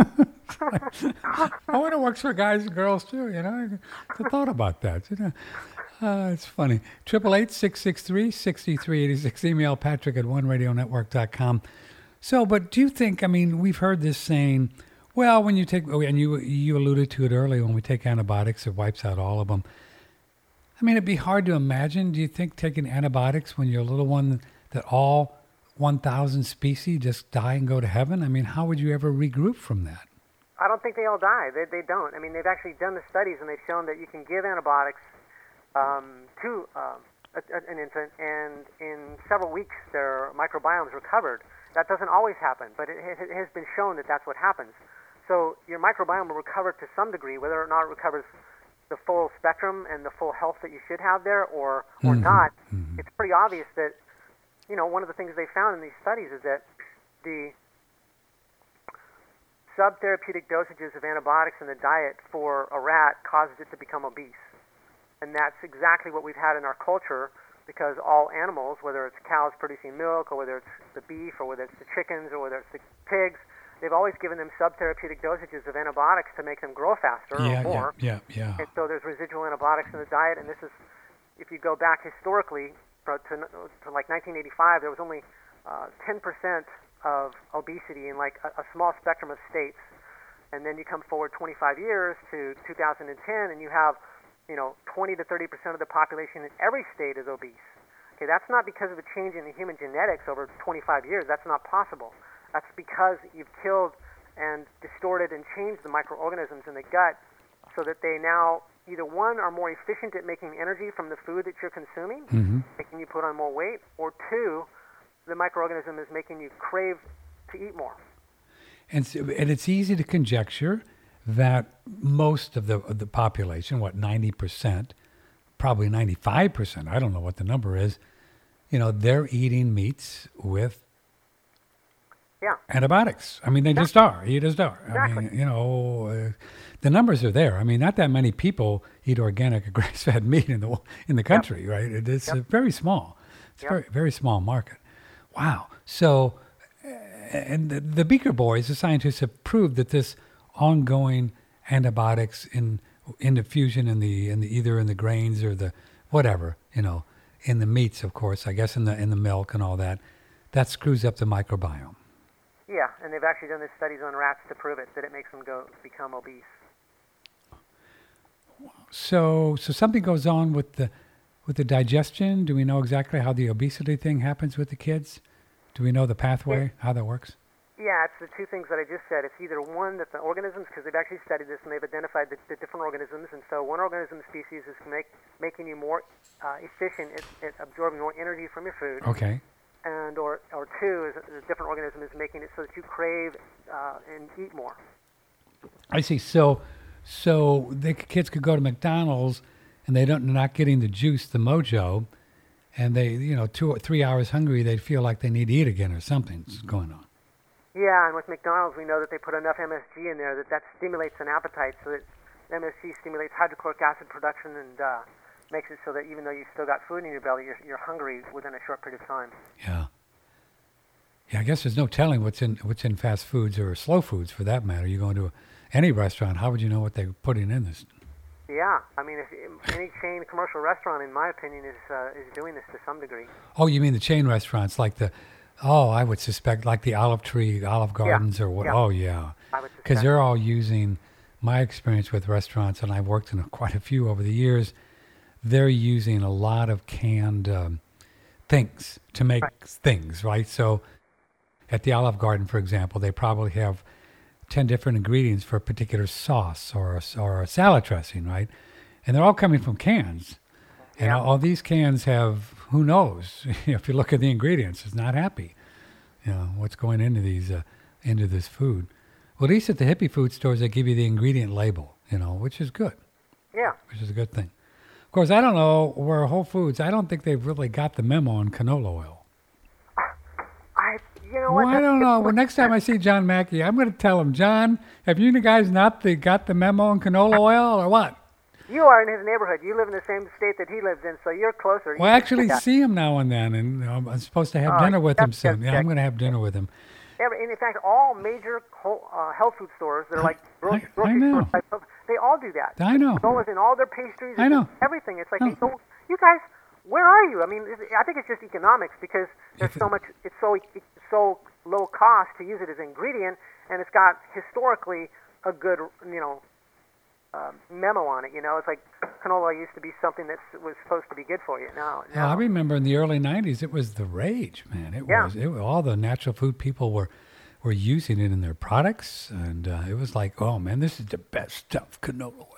I wonder it works for guys and girls too, I thought about that, it's funny. 888-663-6386. Email patrick@oneradionetwork.com. So, but do you think, we've heard this saying, well, when you take, and you alluded to it earlier, when we take antibiotics, it wipes out all of them. It'd be hard to imagine. Do you think taking antibiotics when you're a little one, that all 1,000 species just die and go to heaven? How would you ever regroup from that? I don't think they all die. They don't. They've actually done the studies, and they've shown that you can give antibiotics to an infant, and in several weeks their microbiome's recovered. That doesn't always happen, but it has been shown that that's what happens. So your microbiome will recover to some degree, whether or not it recovers the full spectrum and the full health that you should have there or not. Mm-hmm. It's pretty obvious that, one of the things they found in these studies is that the subtherapeutic dosages of antibiotics in the diet for a rat causes it to become obese. And that's exactly what we've had in our culture, because all animals, whether it's cows producing milk, or whether it's the beef, or whether it's the chickens, or whether it's the pigs, they've always given them subtherapeutic dosages of antibiotics to make them grow faster or more. Yeah. And so there's residual antibiotics in the diet, and this is, if you go back historically to like 1985, there was only 10% of obesity in like a small spectrum of states. And then you come forward 25 years to 2010, and you have 20 to 30% of the population in every state is obese. Okay, that's not because of a change in the human genetics over 25 years. That's not possible. That's because you've killed and distorted and changed the microorganisms in the gut so that they now either one are more efficient at making energy from the food that you're consuming, making you put on more weight, or two, the microorganism is making you crave to eat more. And it's easy to conjecture that most of the population, 90%, probably 95%, I don't know what the number is, they're eating meats with antibiotics. I mean, they just are. You just are. Exactly. I mean, the numbers are there. I mean, not that many people eat organic or grass-fed meat in the country, right? It's very small. It's a very, very small market. Wow. So, and the Beaker boys, the scientists, have proved that this ongoing antibiotics in diffusion in the either in the grains or the whatever, in the meats, of course, I guess in the milk and all that screws up the microbiome. Yeah, and they've actually done these studies on rats to prove it, that it makes them become obese. So something goes on with the digestion. Do we know exactly how the obesity thing happens with the kids? Do we know the pathway, how that works? Yeah, it's the two things that I just said. It's either one that the organisms, because they've actually studied this and they've identified the different organisms, and so one organism species is making you more efficient at absorbing more energy from your food. Okay. And or two is a different organism is making it so that you crave and eat more. I see. So the kids could go to McDonald's and they're not getting the juice, the mojo, and they 2 or 3 hours hungry, they feel like they need to eat again or something's going on. Yeah, and with McDonald's, we know that they put enough MSG in there that stimulates an appetite, so that MSG stimulates hydrochloric acid production and makes it so that even though you've still got food in your belly, you're hungry within a short period of time. Yeah. Yeah, I guess there's no telling what's in fast foods or slow foods for that matter. You go into any restaurant, how would you know what they're putting in this? Yeah, I mean, any chain commercial restaurant, in my opinion, is doing this to some degree. Oh, you mean the chain restaurants like I would suspect like the Olive Gardens or what? Yeah. Oh, yeah. Because they're all using, my experience with restaurants, and I've worked in quite a few over the years, they're using a lot of canned things to make things, right? So at the Olive Garden, for example, they probably have 10 different ingredients for a particular sauce or a salad dressing, right? And they're all coming from cans. And all these cans have, who knows, if you look at the ingredients, it's not happy, what's going into into this food. Well, at least at the hippie food stores, they give you the ingredient label, which is good. Yeah. Which is a good thing. Of course, I don't know where Whole Foods, I don't think they've really got the memo on canola oil. Well, I don't know. Well, next time I see John Mackey, I'm going to tell him, John, have you guys not got the memo on canola oil or what? You are in his neighborhood. You live in the same state that he lives in, so you're closer. Well, I actually see him now and then, and I'm supposed to have dinner with him soon. Yeah, I'm going to have dinner with him. In fact, all major health food stores that are like grocery stores, they all do that. I know. Canola's in all their pastries. I know. Everything. It's like, you guys, where are you? I mean, I think it's just economics because there's so much. It's so low cost to use it as an ingredient, and it's got historically a good, memo on it. It's like canola used to be something that was supposed to be good for you. Now I remember in the early '90s, it was the rage, man. It was all the natural food people were using it in their products, and it was like, oh man, this is the best stuff, canola oil.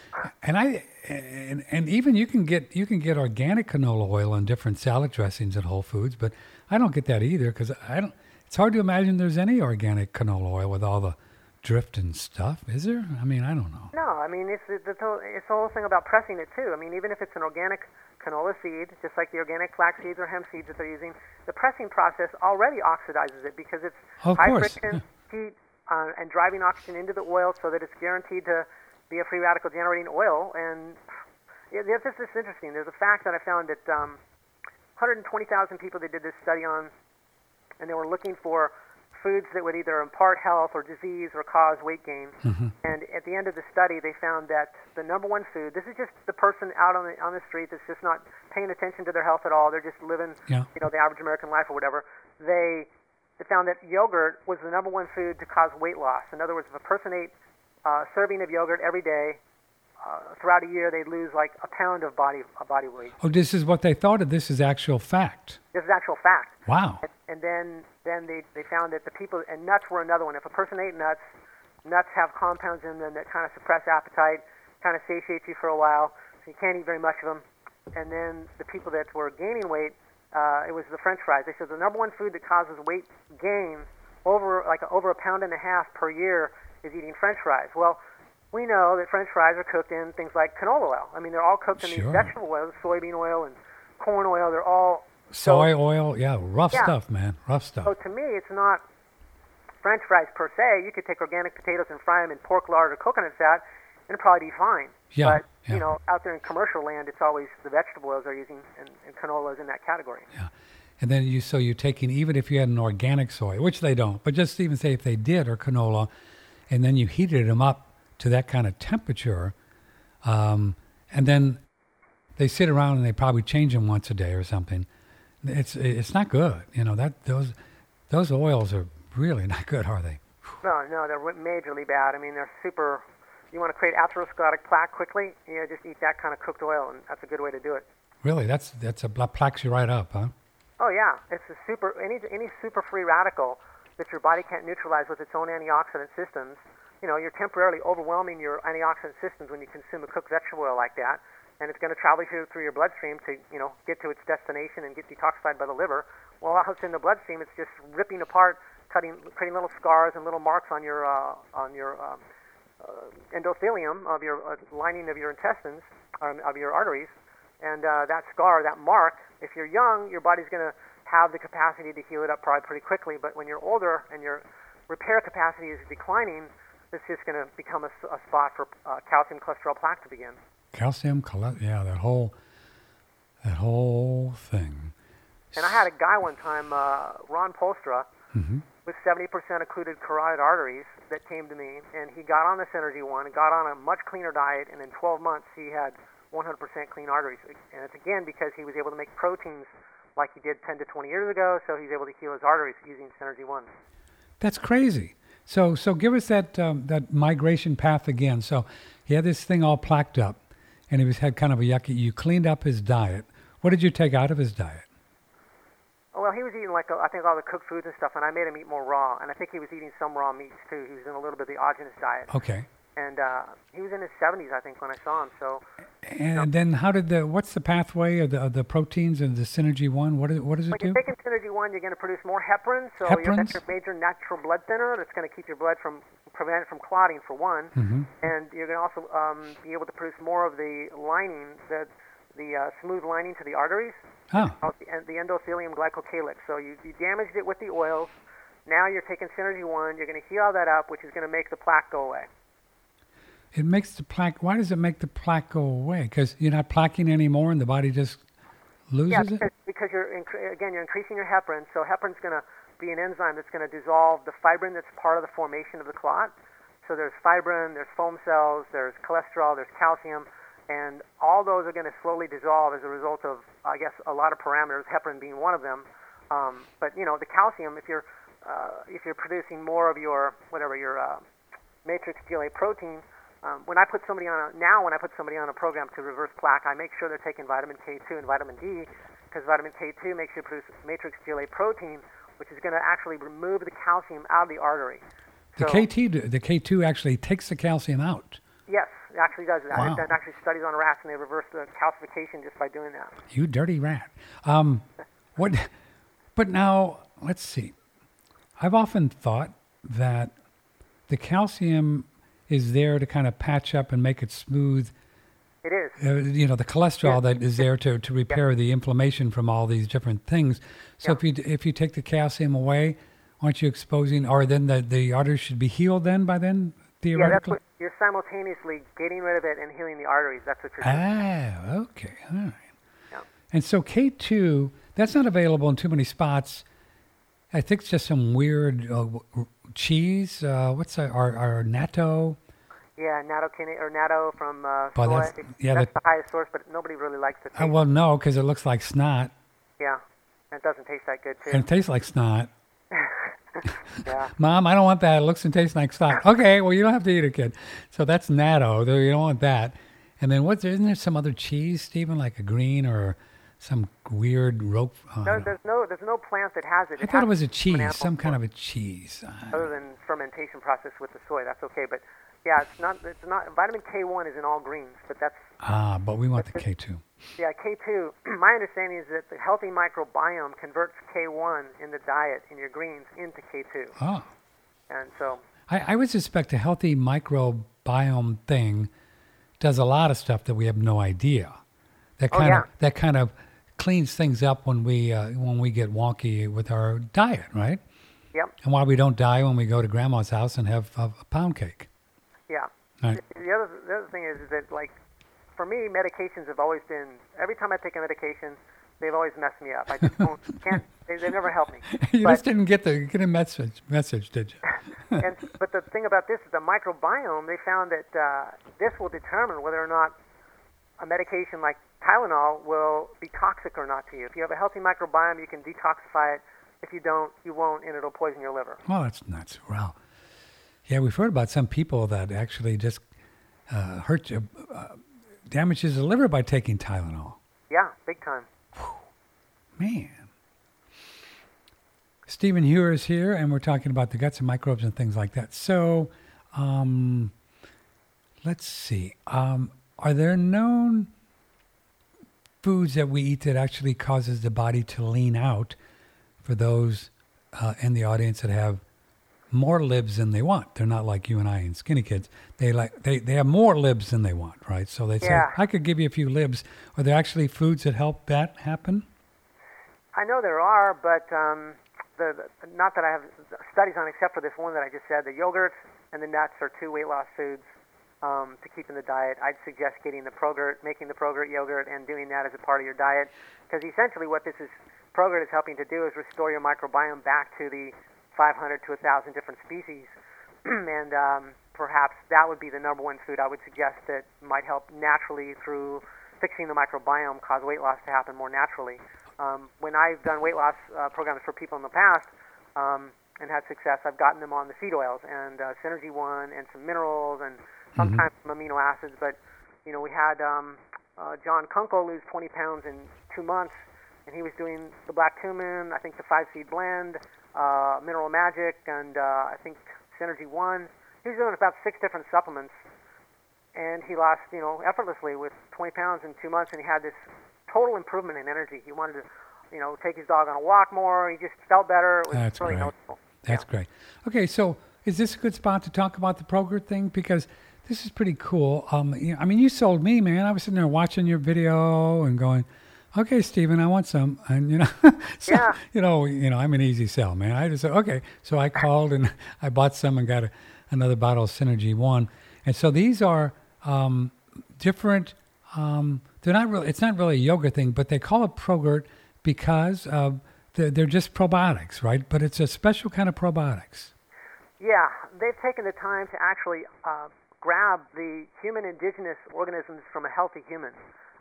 And even you can get organic canola oil on different salad dressings at Whole Foods, but I don't get that either because it's hard to imagine there's any organic canola oil with all the drift and stuff, is there? I mean, I don't know. No, I mean, it's the whole thing about pressing it, too. I mean, even if it's an organic canola seed, just like the organic flax seeds or hemp seeds that they're using, the pressing process already oxidizes it because it's high friction, heat, and driving oxygen into the oil so that it's guaranteed to be a free radical generating oil. And this is interesting. There's a fact that I found that 120,000 people they did this study on, and they were looking for foods that would either impart health or disease or cause weight gain. Mm-hmm. And at the end of the study, they found that the number one food, this is just the person out on the street that's just not paying attention to their health at all. They're just living, the average American life or whatever. They found that yogurt was the number one food to cause weight loss. In other words, if a person ate a serving of yogurt every day, throughout a year, they'd lose like a pound of body weight. Oh, this is what they thought of. This is actual fact. This is actual fact. Wow. And then they found that the people, and nuts were another one. If a person ate nuts have compounds in them that kind of suppress appetite. kind of satiate you for a while, so you can't eat very much of them. And then the people that were gaining weight, it was the French fries. They said the number one food that causes weight gain over a pound and a half per year is eating French fries. Well, we know that French fries are cooked in things like canola oil. I mean, they're all cooked in these vegetable oils, soybean oil and corn oil. They're all soy oil. Yeah, rough stuff, man. Rough stuff. So to me, it's not French fries per se. You could take organic potatoes and fry them in pork lard or coconut fat, and it'd probably be fine. Yeah. But you know, out there in commercial land, it's always the vegetable oils they're using, and canola is in that category. Yeah. And then you're taking, even if you had an organic soy, which they don't, but just even say if they did, or canola, and then you heated them up to that kind of temperature, and then they sit around and they probably change them once a day or something. It's not good. You know, that those oils are really not good, are they? No, they're majorly bad. I mean, they're super. You want to create atherosclerotic plaque quickly, you know, just eat that kind of cooked oil, and that's a good way to do it. Really, that's a plaques you right up, huh? Oh yeah, it's a any super free radical that your body can't neutralize with its own antioxidant systems. You know, you're temporarily overwhelming your antioxidant systems when you consume a cooked vegetable oil like that, and it's going to travel through your bloodstream to, you know, get to its destination and get detoxified by the liver. Well, while it's in the bloodstream, it's just ripping apart, creating little scars and little marks on your endothelium of your lining of your intestines, of your arteries, and that scar, that mark. If you're young, your body's going to have the capacity to heal it up probably pretty quickly. But when you're older and your repair capacity is declining, it's just going to become a spot for calcium cholesterol plaque to begin. Calcium, yeah, that whole thing. And I had a guy one time, Ron Polstra, with 70% occluded carotid arteries that came to me, and he got on this Energy One and got on a much cleaner diet, and in 12 months he had 100% clean arteries. And it's again because he was able to make proteins like he did 10 to 20 years ago, so he's able to heal his arteries using Synergy One. That's crazy. So give us that migration path again. So he had this thing all plaqued up, and he had kind of a yucky. You cleaned up his diet. What did you take out of his diet? Well, he was eating I think all the cooked foods and stuff, and I made him eat more raw. And I think he was eating some raw meats too. He was in a little bit of the autogenous diet. Okay. And he was in his 70s, I think, when I saw him. So. And then what's the pathway of the proteins and the Synergy One? What does it do? When you're taking Synergy One, you're going to produce more heparin. So that's your major natural blood thinner that's going to keep your blood prevent it from clotting, for one. Mm-hmm. And you're going to also be able to produce more of the lining, the smooth lining to the arteries. Oh. The endothelium glycocalyx. So you damaged it with the oils. Now you're taking Synergy One. You're going to heal all that up, which is going to make the plaque go away. It makes the plaque. Why does it make the plaque go away? Because you're not plaquing anymore, and the body just loses it. Because you're increasing your heparin. So heparin's going to be an enzyme that's going to dissolve the fibrin that's part of the formation of the clot. So there's fibrin, there's foam cells, there's cholesterol, there's calcium, and all those are going to slowly dissolve as a result of, I guess, a lot of parameters. Heparin being one of them. But you know, the calcium, if you're producing more of your matrix GLA protein. When I put somebody on a program to reverse plaque, I make sure they're taking vitamin K2 and vitamin D, because vitamin K2 makes you produce matrix GLA protein, which is going to actually remove the calcium out of the artery. The K2 actually takes the calcium out. Yes, it actually does that. Wow. I've done actually studies on rats, and they reverse the calcification just by doing that. You dirty rat. But now, let's see. I've often thought that the calcium is there to kind of patch up and make it smooth. It is. The cholesterol that is there to repair the inflammation from all these different things. So if you take the calcium away, aren't you exposing, or then the arteries should be healed by then, theoretically? Yeah, that's what, you're simultaneously getting rid of it and healing the arteries. That's what you're doing. Okay. All right. Yeah. And so K2, that's not available in too many spots. I think it's just some weird cheese. What's that? Our natto? Yeah, natto from soy. That's the highest source, but nobody really likes the taste. Well, no, because it looks like snot. Yeah, and it doesn't taste that good, too. And it tastes like snot. Yeah. Mom, I don't want that. It looks and tastes like snot. Okay, well, you don't have to eat it, kid. So that's natto. You don't want that. And then isn't there some other cheese, Stephen, like a green or some weird rope? There's no plant that has it. I thought it was a cheese, some kind of a cheese. Other than fermentation process with the soy, that's okay. But Yeah, it's not. Vitamin K1 is in all greens, but that's. But we want the K2. Yeah, K2. My understanding is that the healthy microbiome converts K1 in the diet in your greens into K2. Oh. And so. I would suspect a healthy microbiome thing does a lot of stuff that we have no idea. That kind of cleans things up when we get wonky with our diet, right? Yep. And why we don't die when we go to grandma's house and have a pound cake. Yeah. Right. The other thing is that, like, for me, medications have always been, every time I take a medication, they've always messed me up. I just can't, they never help me. You just didn't get a message, did you? But the thing about this is the microbiome, they found that this will determine whether or not a medication like Tylenol will be toxic or not to you. If you have a healthy microbiome, you can detoxify it. If you don't, you won't, and it'll poison your liver. Well, that's nuts. Wow. Yeah, we've heard about some people that actually just damages the liver by taking Tylenol. Yeah, big time. Man. Stephen Hewer is here, and we're talking about the guts and microbes and things like that. So, let's see. Are there known foods that we eat that actually causes the body to lean out for those in the audience that have more libs than they want? They're not like you and I and skinny kids. They have more libs than they want, right? So they say, I could give you a few libs. Are there actually foods that help that happen? I know there are, but not that I have studies on, except for this one that I just said. The yogurt and the nuts are two weight loss foods to keep in the diet. I'd suggest getting the ProGurt, making the ProGurt yogurt, and doing that as a part of your diet, because essentially what ProGurt is helping to do is restore your microbiome back to the 500 to 1,000 different species, and perhaps that would be the number one food I would suggest that might help naturally through fixing the microbiome, cause weight loss to happen more naturally. When I've done weight loss programs for people in the past and had success, I've gotten them on the seed oils and Synergy One and some minerals and sometimes some amino acids. But we had John Kunkel lose 20 pounds in 2 months, and he was doing the black cumin, I think the 5-seed blend, Mineral Magic, and I think Synergy One. He was doing about 6 different supplements, and he lost, effortlessly with 20 pounds in 2 months, and he had this total improvement in energy. He wanted to, take his dog on a walk more. He just felt better. It was That's really great. noticeable. That's great. Okay, so is this a good spot to talk about the ProGurt thing? Because this is pretty cool. You sold me, man. I was sitting there watching your video and going, okay, Stephen, I want some. And, I'm an easy sell, man. I just said, okay. So I called and I bought some and got another bottle of Synergy One. And so these are different. They're not really. It's not really a yoga thing, but they call it ProGurt because they're just probiotics, right? But it's a special kind of probiotics. Yeah, they've taken the time to actually grab the human indigenous organisms from a healthy human.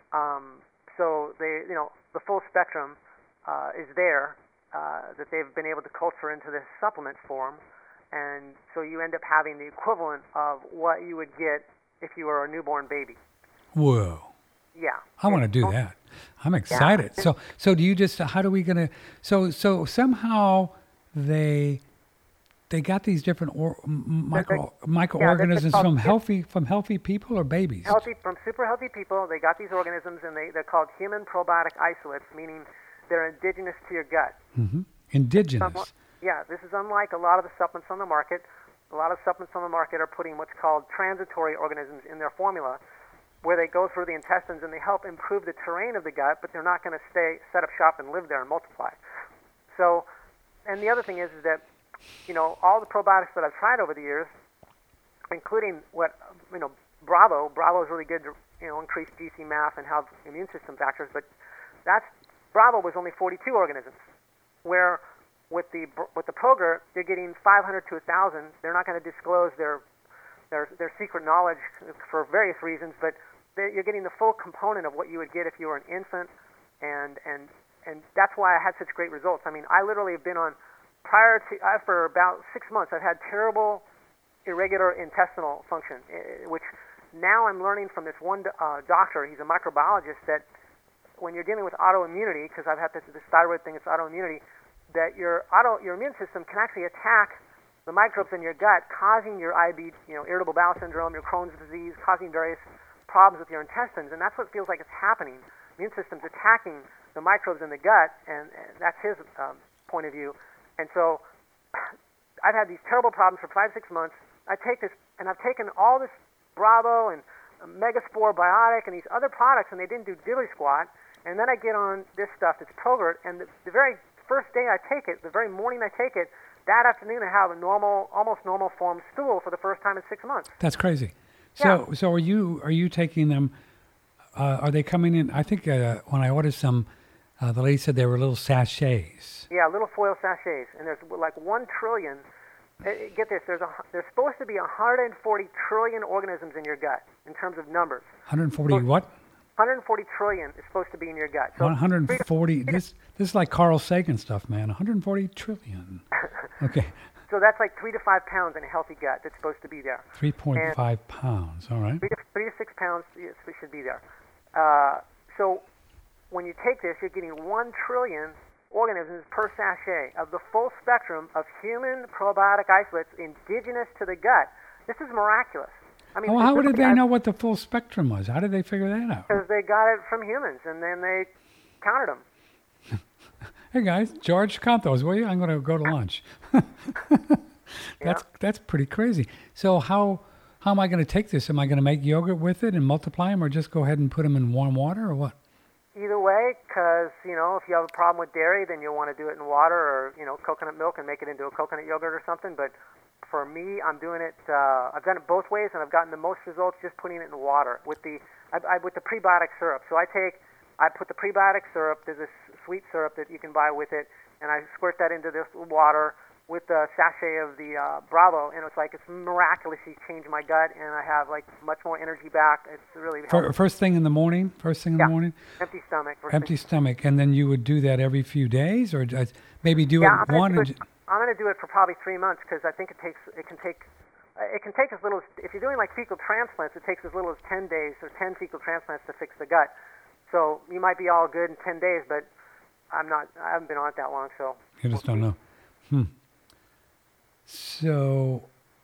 So they, the full spectrum is there that they've been able to culture into this supplement form, and so you end up having the equivalent of what you would get if you were a newborn baby. Whoa. Yeah. I want to do that. I'm excited. Yeah. So do you just, how do we going to, so somehow they got these different microorganisms from healthy people or babies? From super healthy people. They got these organisms, and they're called human probiotic isolates, meaning they're indigenous to your gut. Mm-hmm. Indigenous. This is unlike a lot of the supplements on the market. A lot of supplements on the market are putting what's called transitory organisms in their formula, where they go through the intestines and they help improve the terrain of the gut, but they're not going to set up shop and live there and multiply. So, and the other thing is that, all the probiotics that I've tried over the years, including Bravo is really good to, increase GC-MAF and have immune system factors, but Bravo was only 42 organisms, where with the ProGurt, they're getting 500 to 1,000. They're not going to disclose their secret knowledge for various reasons, but you're getting the full component of what you would get if you were an infant, and that's why I had such great results. I mean, I literally have been on, for about 6 months, I've had terrible irregular intestinal function, which now I'm learning from this one doctor. He's a microbiologist, that when you're dealing with autoimmunity, because I've had this thyroid thing, it's autoimmunity, that your immune system can actually attack the microbes in your gut causing your IB, irritable bowel syndrome, your Crohn's disease, causing various problems with your intestines, and that's what feels like it's happening. Immune system's attacking the microbes in the gut, and that's his point of view. And so I've had these terrible problems for 5-6 months. I take this, and I've taken all this Bravo and Megaspore Biotic and these other products, and they didn't do diddly squat. And then I get on this stuff that's Progert, and the very first day I take it, the very morning I take it, that afternoon I have a almost normal form stool for the first time in 6 months. That's crazy. So are you taking them? Are they coming in? I think when I ordered some, the lady said they were little sachets. Yeah, little foil sachets, and there's like 1 trillion. Get this: there's supposed to be 140 trillion organisms in your gut in terms of numbers. 140 what? 140 trillion is supposed to be in your gut. So 140. This is like Carl Sagan stuff, man. 140 trillion. Okay. So that's like 3 to 5 pounds in a healthy gut that's supposed to be there. 3.5 pounds. All right. 3 to 6 pounds should be there. So when you take this, you're getting 1 trillion organisms per sachet of the full spectrum of human probiotic isolates indigenous to the gut. This is miraculous. I mean, how did they know what the full spectrum was? How did they figure that out? Because they got it from humans, and then they counted them. Hey guys, George, count those, will you? I'm going to go to lunch. That's pretty crazy. So how am I going to take this? Am I going to make yogurt with it and multiply them, or just go ahead and put them in warm water, or what? Either way, because, if you have a problem with dairy, then you'll want to do it in water or, coconut milk and make it into a coconut yogurt or something. But for me, I'm doing it, I've done it both ways, and I've gotten the most results just putting it in water with the prebiotic syrup. So I put the prebiotic syrup, there's this sweet syrup that you can buy with it, and I squirt that into this water with the sachet of the Bravo, and it's miraculously changed my gut, and I have much more energy back. It's really first thing in the morning. The morning. Empty stomach. Empty stomach, and then you would do that every few days, or maybe do it one. I'm going to do it for probably 3 months because I think it can take as little as, if you're doing fecal transplants, it takes as little as 10 days or 10 fecal transplants to fix the gut. So you might be all good in 10 days, but I haven't been on it that long, so. You just don't know. So,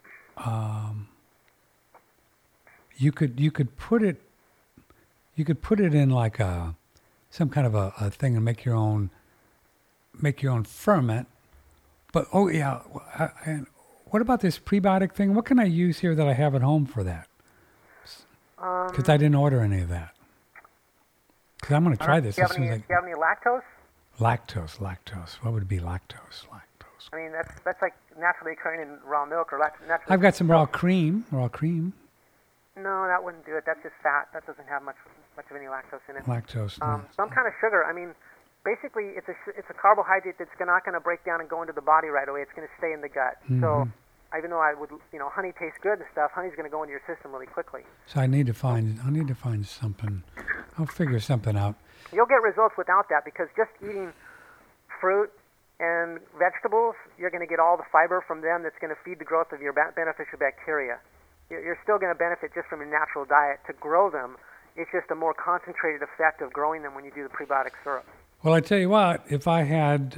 you could put it in like some kind of a thing and make your own ferment. But and what about this prebiotic thing? What can I use here that I have at home for that? Because I didn't order any of that. Because I'm going to try this. Do you have any lactose? Lactose. What would be lactose? I mean, that's like naturally occurring in raw milk or naturally. I've got some raw cream. No, that wouldn't do it. That's just fat. That doesn't have much of any lactose in it. Lactose. Some kind of sugar. I mean, basically, it's a carbohydrate that's not going to break down and go into the body right away. It's going to stay in the gut. Mm-hmm. So, even though I would, honey tastes good and stuff, honey's going to go into your system really quickly. So I need to find something. I'll figure something out. You'll get results without that because just eating fruit and vegetables, you're going to get all the fiber from them that's going to feed the growth of your beneficial bacteria. You're still going to benefit just from your natural diet to grow them. It's just a more concentrated effect of growing them when you do the prebiotic syrup. Well, I tell you what, if I had,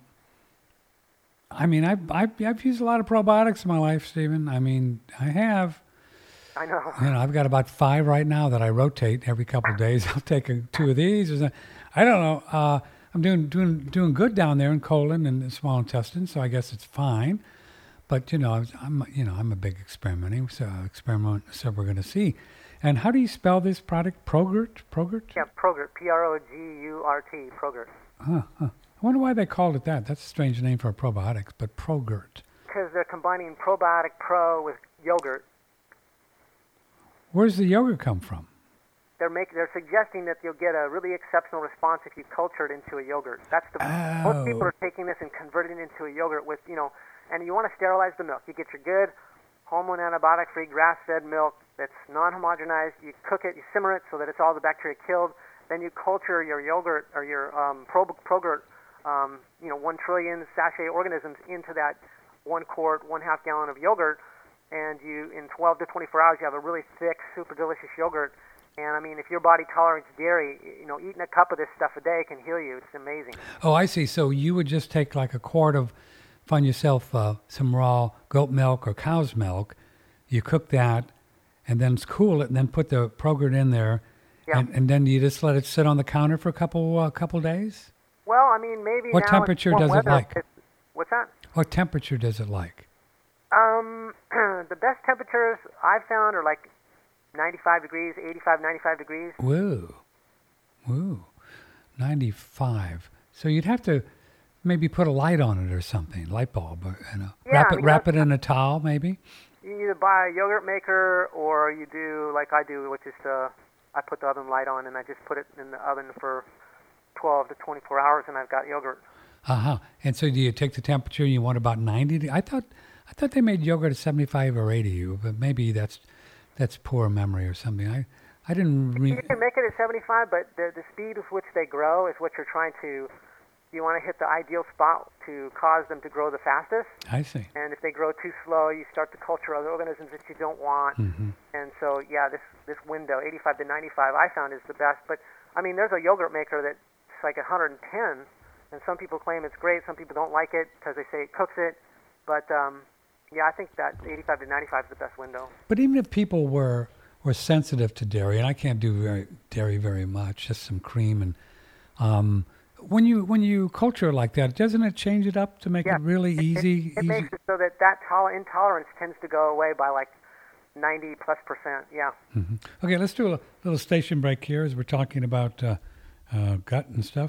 I've used a lot of probiotics in my life, Stephen. I mean, I have. I know. I've got about 5 right now that I rotate every couple of days. I'll take 2 of these. I don't know. I'm doing good down there in colon and the small intestine, so I guess it's fine. But I'm a big experiment, so we're going to see. And how do you spell this product? Progert? Yeah, Progert. Progurt. Progert. I wonder why they called it that. That's a strange name for a probiotics, but Progert. Because they're combining probiotic pro with yogurt. Where's the yogurt come from? They're suggesting that you'll get a really exceptional response if you culture it into a yogurt. Most people are taking this and converting it into a yogurt with, and you want to sterilize the milk. You get your good hormone antibiotic-free grass-fed milk that's non-homogenized. You cook it, you simmer it so that it's all the bacteria killed. Then you culture your yogurt or your Progert, 1 trillion sachet organisms into that 1 quart, 1/2 gallon of yogurt, and in 12 to 24 hours you have a really thick, super delicious yogurt. And I mean, if your body tolerates dairy, eating a cup of this stuff a day can heal you. It's amazing. Oh, I see. So you would just take like a quart of find yourself some raw goat milk or cow's milk. You cook that, and then cool it, and then put the Progrert in there, Yeah. and then you just let it sit on the counter for a couple days. Well, I mean, maybe What now temperature it's warm does it weather. like? What's that? What temperature does it like? The best temperatures I've found are like 95 degrees, 85, 95 degrees. Woo. 95. So you'd have to maybe put a light on it or something, light bulb, or, Yeah, wrap it in a towel maybe. You either buy a yogurt maker or you do like I do, which is I put the oven light on and I just put it in the oven for 12 to 24 hours and I've got yogurt. Uh-huh. And so do you take the temperature and you want about 90? I thought they made yogurt at 75 or 80, but maybe that's poor memory or something. I didn't You can make it at 75, but the speed with which they grow is what you're trying to. You want to hit the ideal spot to cause them to grow the fastest. I see. And if they grow too slow, you start to culture other organisms that you don't want. Mm-hmm. And so, yeah, this window, 85 to 95, I found is the best. But, I mean, there's a yogurt maker that's like 110, and some people claim it's great. Some people don't like it because they say it cooks it. But, yeah, I think that 85 to 95 is the best window. But even if people were sensitive to dairy, and I can't do dairy very much, just some cream, and when you culture like that, doesn't it change it up to make it really easy? It makes it so that intolerance tends to go away by like 90+%. Yeah. Mm-hmm. Okay, let's do a little station break here as we're talking about gut and stuff.